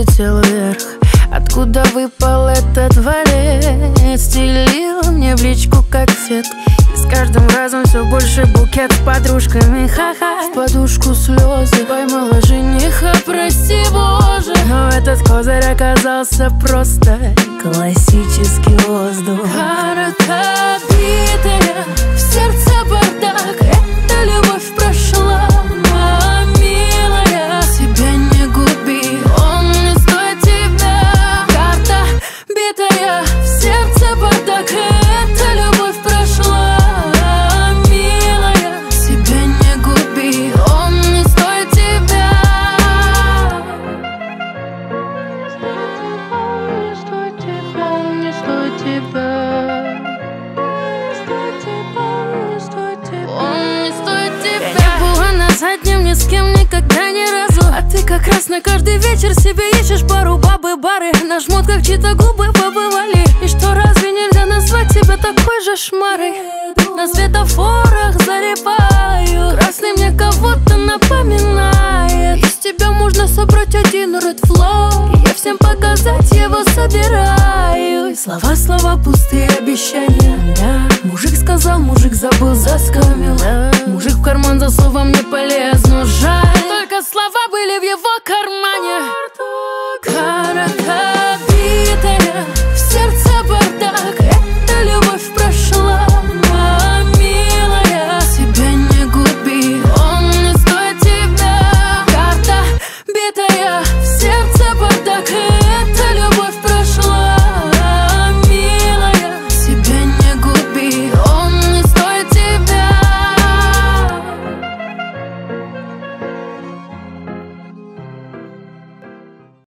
взлетел вверх. Откуда выпал этот дворец? Стелил мне в личку как цвет. И с каждым разом все больше букет с подружками, ха-ха. В подушку слезы, поймала жениха, прости Боже. Но этот козырь оказался просто классический воздух. Карта битая, в сердце бардак. Эта любовь прошла, моя милая. Себя не губи, он не стоит тебя. Карта битая, в сердце бардак. Эта любовь прошла, милая. Себя не губи, он не стоит тебя. Не стоит тебя, не стоит тебя. Я не была на заднем ни с кем никогда ни разу. А ты как раз на каждый вечер себе ищешь пару бабы-бары. На жмут как чьи-то губы побывали. И что, разве нельзя назвать тебя такой же шмарой? На светофорах залипаю, красный мне кого-то напоминает. Из тебя можно собрать один Red Flow, и я всем показать его собираюсь. Слова, пустые обещания, да. Мужик сказал, мужик забыл, заскамил, да. Мужик в карман за словом не полез, но жаль. Только слова были в его кармане.